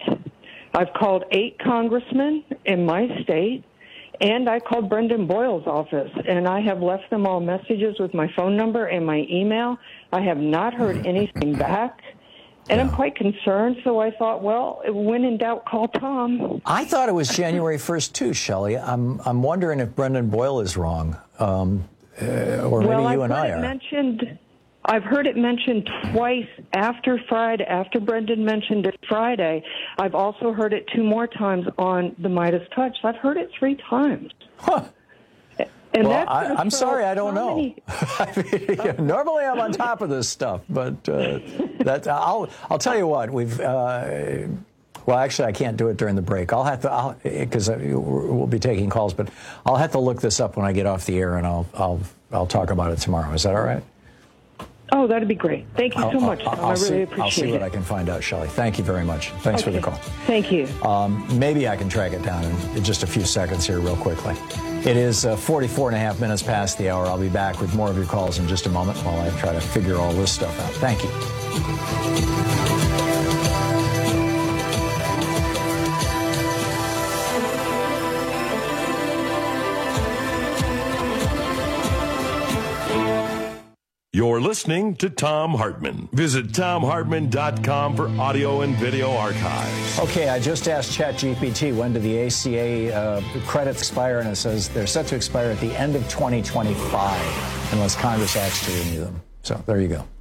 congressmen in my state, and I called Brendan Boyle's office, and I have left them all messages with my phone number and my email. I have not heard anything back, and I'm quite concerned, so I thought, well, when in doubt, call Tom. I thought it was January 1st, too, Shelley. I'm wondering if Brendan Boyle is wrong, or maybe you and I are. I've heard it mentioned twice after Friday, after Brendan mentioned it Friday. I've also heard it 2 more times on the Midas Touch. I've heard it 3 times. Huh. And well, I'm sorry, I don't know. Normally I'm on top of this stuff, but I'll tell you what, we've... well, actually, I can't do it during the break. I'll have to, because we'll be taking calls, but I'll have to look this up when I get off the air, and I'll talk about it tomorrow. Is that all right? Oh, that'd be great. Thank you so much. I really appreciate it. I'll see what I can find out, Shelley. Thank you very much. Thanks for the call. Thank you. Maybe I can track it down in just a few seconds here real quickly. It is 44 and a half minutes past the hour. I'll be back with more of your calls in just a moment while I try to figure all this stuff out. Thank you. You're listening to Thom Hartmann. Visit ThomHartmann.com for audio and video archives. Okay, I just asked ChatGPT when do the ACA credits expire, and it says they're set to expire at the end of 2025 unless Congress acts to renew them. So there you go.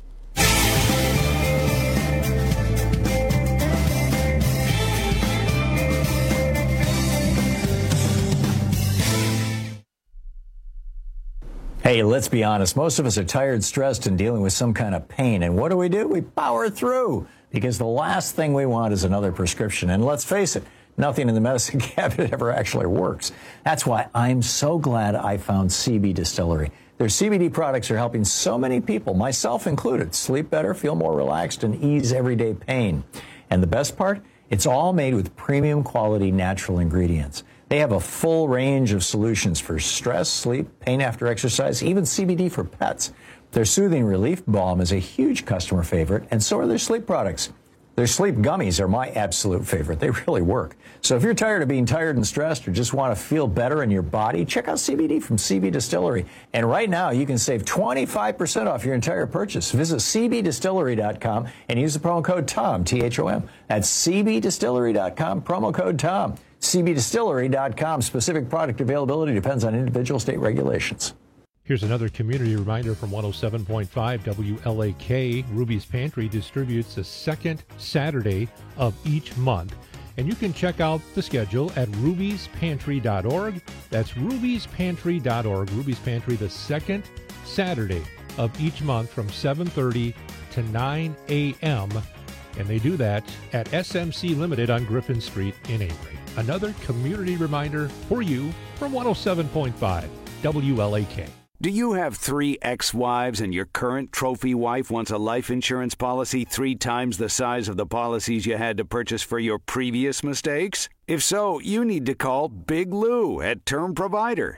Hey, let's be honest. Most of us are tired, stressed, and dealing with some kind of pain. And what do? We power through, because the last thing we want is another prescription. And let's face it, nothing in the medicine cabinet ever actually works. That's why I'm so glad I found CB Distillery. Their CBD products are helping so many people, myself included, sleep better, feel more relaxed, and ease everyday pain. And the best part? It's all made with premium quality natural ingredients. They have a full range of solutions for stress, sleep, pain after exercise, even CBD for pets. Their Soothing Relief Balm is a huge customer favorite, and so are their sleep products. Their sleep gummies are my absolute favorite. They really work. So if you're tired of being tired and stressed or just want to feel better in your body, check out CBD from CB Distillery. And right now, you can save 25% off your entire purchase. Visit cbdistillery.com and use the promo code TOM, T-H-O-M. That's cbdistillery.com, promo code TOM. cbdistillery.com. Specific product availability depends on individual state regulations. Here's another community reminder from 107.5 WLAK. Ruby's Pantry distributes the second Saturday of each month. And you can check out the schedule at rubyspantry.org. That's rubyspantry.org. Ruby's Pantry, the second Saturday of each month from 7:30 to 9 a.m. And they do that at SMC Limited on Griffin Street in Avery. Another community reminder for you from 107.5 WLAK. Do you have 3 ex-wives and your current trophy wife wants a life insurance policy 3 times the size of the policies you had to purchase for your previous mistakes? If so, you need to call Big Lou at Term Provider,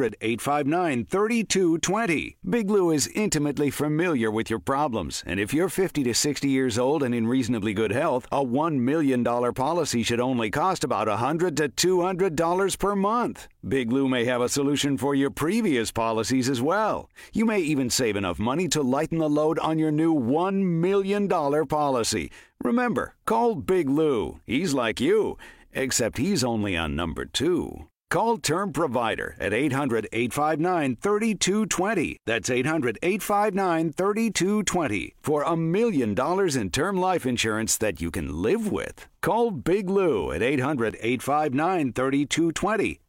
800-859-3220. Big Lou is intimately familiar with your problems, and if you're 50 to 60 years old and in reasonably good health, a $1 million policy should only cost about $100 to $200 per month. Big Lou may have a solution for your previous policies as well. You may even save enough money to lighten the load on your new $1 million policy. Remember, call Big Lou. He's like you, except he's only on number 2. Call Term Provider at 800-859-3220. That's 800-859-3220 for $1 million in term life insurance that you can live with. Call Big Lou at 800-859-3220.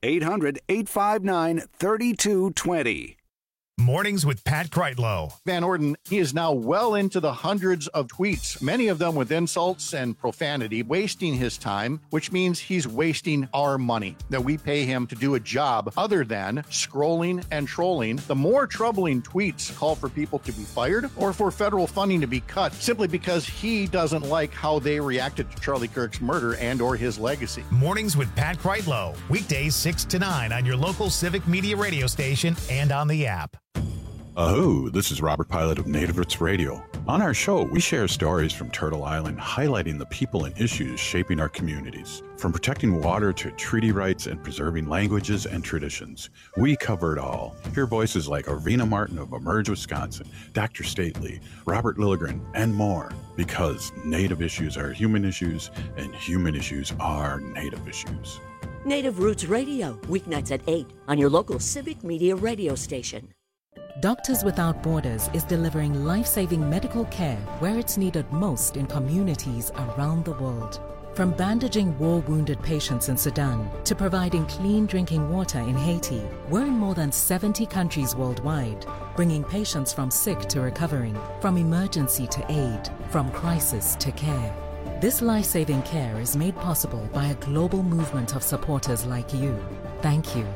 800-859-3220. Mornings with Pat Kreitlow. Van Orden, he is now well into the hundreds of tweets, many of them with insults and profanity, wasting his time, which means he's wasting our money that we pay him to do a job other than scrolling and trolling. The more troubling tweets call for people to be fired or for federal funding to be cut simply because he doesn't like how they reacted to Charlie Kirk's murder and or his legacy. Mornings with Pat Kreitlow. Weekdays 6 to 9 on your local Civic Media radio station and on the app. This is Robert Pilot of Native Roots Radio. On our show, we share stories from Turtle Island, highlighting the people and issues shaping our communities. From protecting water to treaty rights and preserving languages and traditions, we cover it all. Hear voices like Arvina Martin of Emerge, Wisconsin, Dr. Stately, Robert Lilligren, and more, because Native issues are human issues, and human issues are Native issues. Native Roots Radio, weeknights at 8 on your local Civic Media radio station. Doctors Without Borders is delivering life-saving medical care where it's needed most in communities around the world. From bandaging war-wounded patients in Sudan to providing clean drinking water in Haiti, we're in more than 70 countries worldwide, bringing patients from sick to recovering, from emergency to aid, from crisis to care. This life-saving care is made possible by a global movement of supporters like you. Thank you.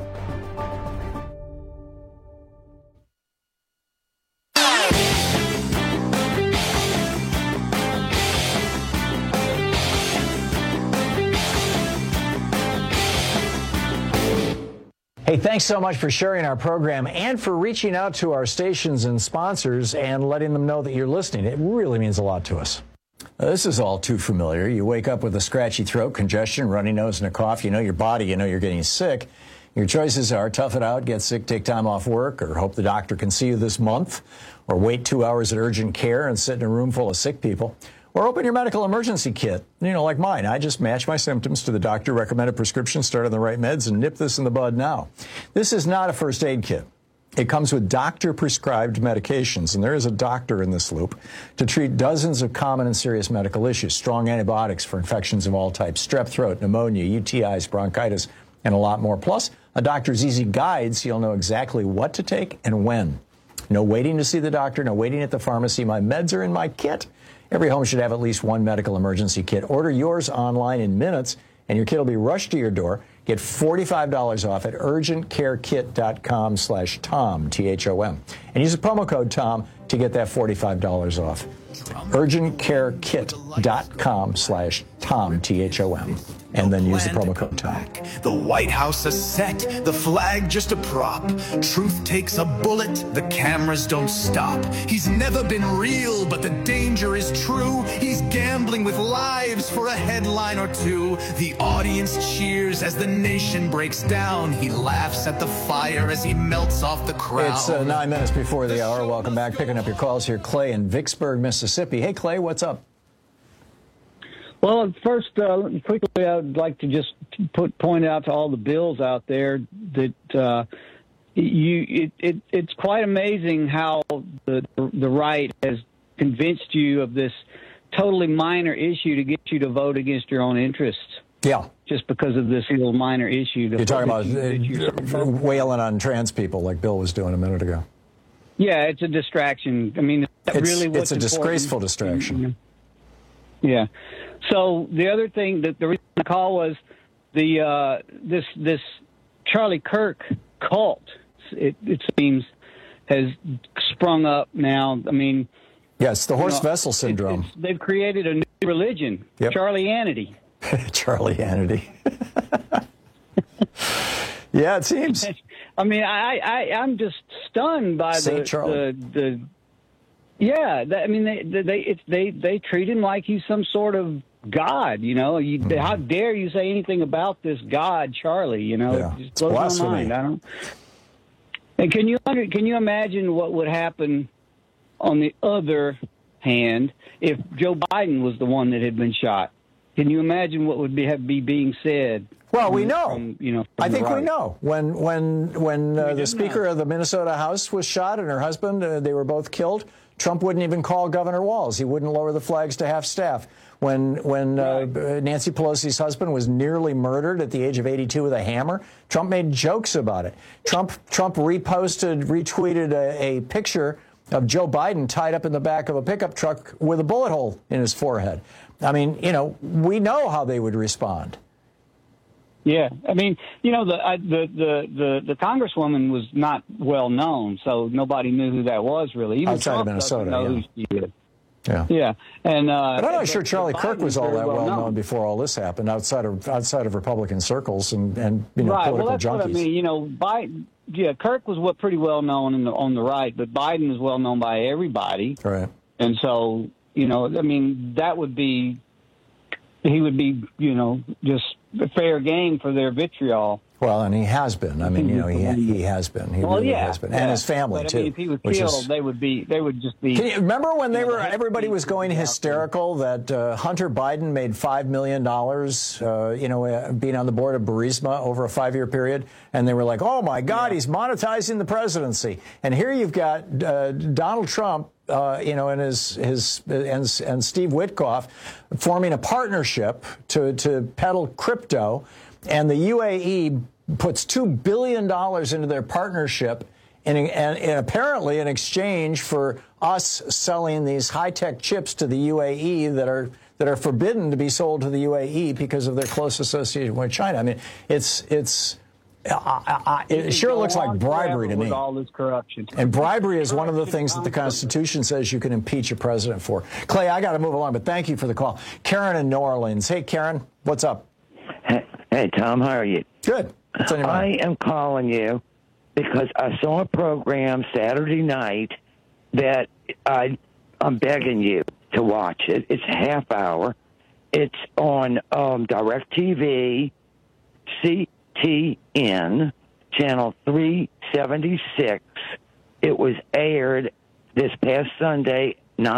Hey, thanks so much for sharing our program and for reaching out to our stations and sponsors and letting them know that you're listening. It really means a lot to us. This is all too familiar. You wake up with a scratchy throat, congestion, runny nose, and a cough. You know your body, you know you're getting sick. Your choices are tough it out, get sick, take time off work, or hope the doctor can see you this month, or wait 2 hours at urgent care and sit in a room full of sick people. Or open your medical emergency kit, like mine. I just match my symptoms to the doctor-recommended prescription, start on the right meds, and nip this in the bud now. This is not a first aid kit. It comes with doctor-prescribed medications, and there is a doctor in this loop, to treat dozens of common and serious medical issues. Strong antibiotics for infections of all types, strep throat, pneumonia, UTIs, bronchitis, and a lot more. Plus, a doctor's easy guide so you'll know exactly what to take and when. No waiting to see the doctor, no waiting at the pharmacy. My meds are in my kit. Every home should have at least one medical emergency kit. Order yours online in minutes, and your kit will be rushed to your door. Get $45 off at urgentcarekit.com/Tom, T-H-O-M. And use the promo code TOM to get that $45 off. urgentcarekit.com/Tom, T-H-O-M. And then use the promo code TOM. The White House a set, the flag just a prop. Truth takes a bullet, the cameras don't stop. He's never been real, but the danger is true. He's gambling with lives for a headline or two. The audience cheers as the nation breaks down. He laughs at the fire as he melts off the crowd. It's 9 minutes before the hour. Welcome back. Picking up your calls here. Clay in Vicksburg, Mississippi. Hey, Clay, what's up? Well, first, quickly, I would like to just point out to all the bills out there that it's quite amazing how the right has convinced you of this totally minor issue to get you to vote against your own interests. Yeah. Just because of this little minor issue. You're talking about wailing on trans people like Bill was doing a minute ago. Yeah, it's a distraction. I mean, it's a disgraceful distraction. Yeah. So the other thing that the reason I call was the this Charlie Kirk cult. It seems has sprung up now. I mean, yes, the horse vessel syndrome. They've created a new religion. Yep. Charlie-anity. Charlie-anity. Yeah, it seems. I mean, I'm just stunned by the yeah. I mean, they treat him like he's some sort of God. How dare you say anything about this God, Charlie? Yeah. It just blows my mind. I don't. And can you imagine what would happen on the other hand if Joe Biden was the one that had been shot? Can you imagine what would be being said? Well, we know. I think we know. When the Speaker of the Minnesota House was shot and her husband, they were both killed, Trump wouldn't even call Governor Walz. He wouldn't lower the flags to half staff. When Nancy Pelosi's husband was nearly murdered at the age of 82 with a hammer, Trump made jokes about it. Trump retweeted a picture of Joe Biden tied up in the back of a pickup truck with a bullet hole in his forehead. I mean, we know how they would respond. Yeah, I mean, the Congresswoman was not well known, so nobody knew who that was really. Even outside of Minnesota, who she is. Yeah, and but I'm not sure Charlie Kirk was all that well known before all this happened, outside of Republican circles and right. Political Well, that's junkies. what I mean. Biden, Kirk was pretty well known on the right, but Biden is well known by everybody. Right. And so, I mean, he would be, just a fair game for their vitriol. Well, and he has been. I mean, he has been. He really has been, and his family but, too. I mean, if he was killed, they would just be. Can you remember when everybody was going hysterical that Hunter Biden made $5 million, being on the board of Burisma over a 5-year period, and they were like, "Oh my God, he's monetizing the presidency." And here you've got Donald Trump. And and Steve Witkoff forming a partnership to peddle crypto, and the UAE puts $2 billion into their partnership, and apparently in exchange for us selling these high-tech chips to the UAE that are forbidden to be sold to the UAE because of their close association with China. I mean, it sure looks like bribery to me. With all this corruption. And bribery is one of the things that the Constitution says you can impeach a president for. Clay, I got to move along, but thank you for the call. Karen in New Orleans. Hey, Karen, what's up? Hey, Tom, how are you? Good. What's on your mind? I am calling you because I saw a program Saturday night that I'm begging you to watch it. It's a half hour. It's on DirecTV, CTN, channel 376. It was aired this past Sunday,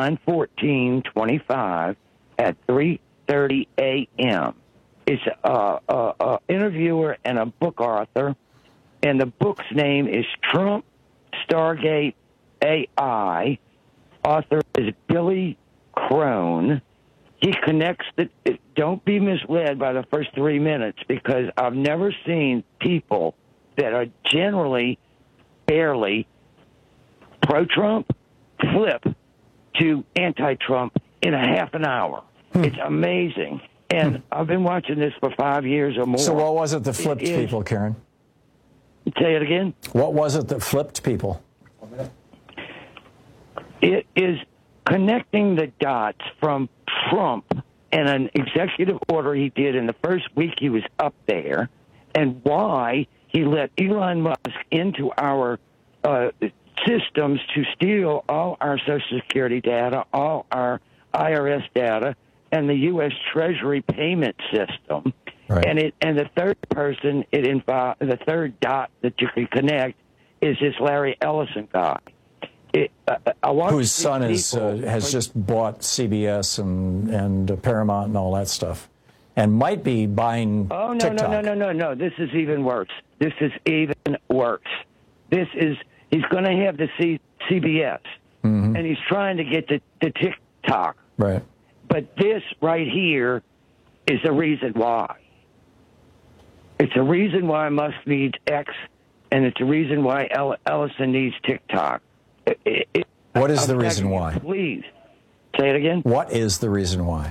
9/14/25 at 3:30 a.m. It's a interviewer and a book author, and the book's name is Trump Stargate AI. Author is Billy Crone. He connects don't be misled by the first 3 minutes, because I've never seen people that are generally barely pro-Trump flip to anti-Trump in a half an hour. It's amazing. And I've been watching this for 5 years or more. So what was it that flipped people, Karen? Say it again? What was it that flipped people? It is connecting the dots from Trump and an executive order he did in the first week he was up there, and why he let Elon Musk into our systems to steal all our Social Security data, all our IRS data, and the U.S. Treasury payment system. Right. And the third person the third dot that you can connect is this Larry Ellison guy. Whose son has just bought CBS and Paramount and all that stuff, and might be buying TikTok. No. This is even worse. He's going to have the CBS, and he's trying to get the TikTok. Right. But this right here is the reason why. It's a reason why Musk needs X, and it's a reason why Ellison needs TikTok. What is the reason why? Please, say it again. What is the reason why?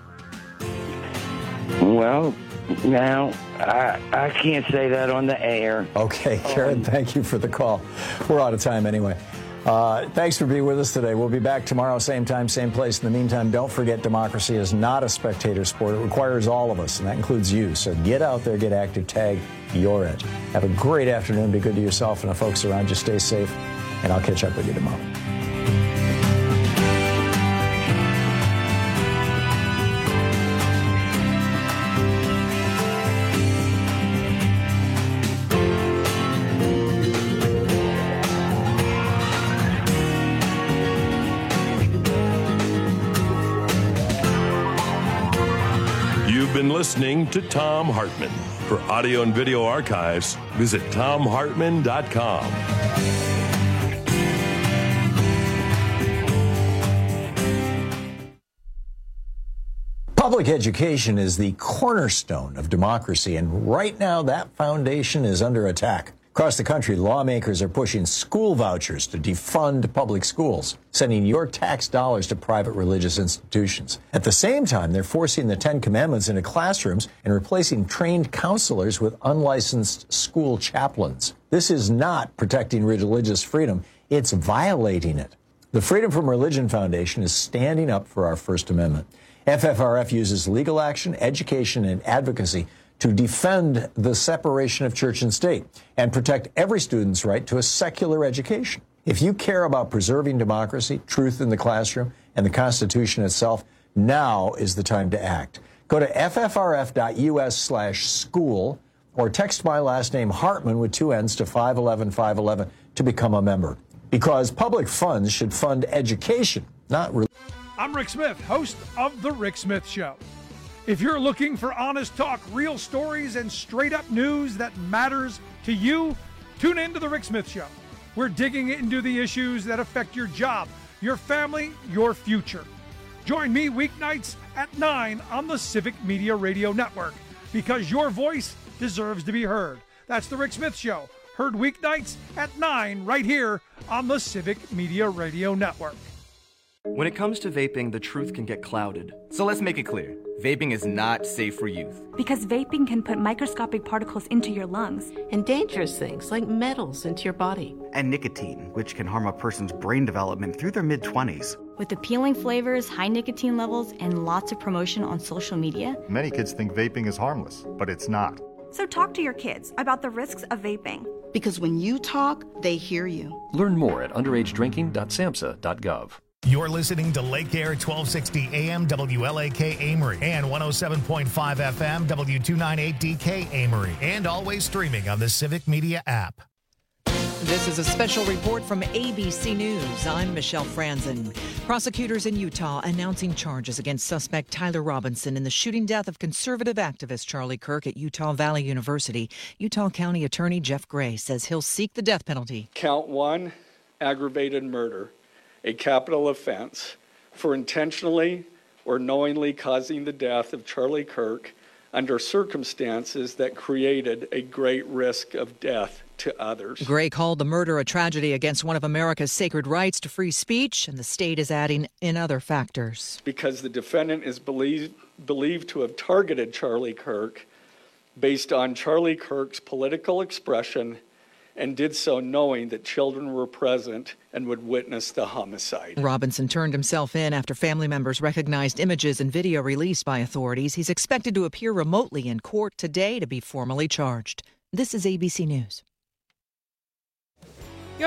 Well, now, I can't say that on the air. Okay, Karen, thank you for the call. We're out of time anyway. Thanks for being with us today. We'll be back tomorrow, same time, same place. In the meantime, don't forget democracy is not a spectator sport. It requires all of us, and that includes you. So get out there, get active, tag, you're it. Have a great afternoon. Be good to yourself and the folks around you. Stay safe, and I'll catch up with you tomorrow. Listening to Thom Hartmann. For audio and video archives, visit ThomHartmann.com. Public education is the cornerstone of democracy, and right now that foundation is under attack. Across the country, lawmakers are pushing school vouchers to defund public schools, sending your tax dollars to private religious institutions. At the same time, they're forcing the Ten Commandments into classrooms and replacing trained counselors with unlicensed school chaplains. This is not protecting religious freedom, it's violating it. The Freedom from Religion Foundation is standing up for our First Amendment. FFRF uses legal action, education, and advocacy to defend the separation of church and state and protect every student's right to a secular education. If you care about preserving democracy, truth in the classroom, and the Constitution itself, now is the time to act. Go to ffrf.us/school or text my last name Hartman with 2 N's to 511-511 to become a member. Because public funds should fund education, not religion. I'm Rick Smith, host of The Rick Smith Show. If you're looking for honest talk, real stories, and straight-up news that matters to you, tune in to The Rick Smith Show. We're digging into the issues that affect your job, your family, your future. Join me weeknights at 9 on the Civic Media Radio Network, because your voice deserves to be heard. That's The Rick Smith Show, heard weeknights at 9 right here on the Civic Media Radio Network. When it comes to vaping, the truth can get clouded. So let's make it clear. Vaping is not safe for youth. Because vaping can put microscopic particles into your lungs. And dangerous things like metals into your body. And nicotine, which can harm a person's brain development through their mid-20s. With appealing flavors, high nicotine levels, and lots of promotion on social media. Many kids think vaping is harmless, but it's not. So talk to your kids about the risks of vaping. Because when you talk, they hear you. Learn more at underagedrinking.samhsa.gov. You're listening to Lake Air 1260 AM WLAK Amory and 107.5 FM W298DK Amory, and always streaming on the Civic Media app. This is a special report from ABC News. I'm Michelle Franzen. Prosecutors in Utah announcing charges against suspect Tyler Robinson in the shooting death of conservative activist Charlie Kirk at Utah Valley University. Utah County Attorney Jeff Gray says he'll seek the death penalty. Count 1, aggravated murder, a capital offense for intentionally or knowingly causing the death of Charlie Kirk under circumstances that created a great risk of death to others. Gray called the murder a tragedy against one of America's sacred rights to free speech, and the state is adding in other factors. Because the defendant is believed to have targeted Charlie Kirk based on Charlie Kirk's political expression, and did so knowing that children were present and would witness the homicide. Robinson turned himself in after family members recognized images and video released by authorities. He's expected to appear remotely in court today to be formally charged. This is ABC News.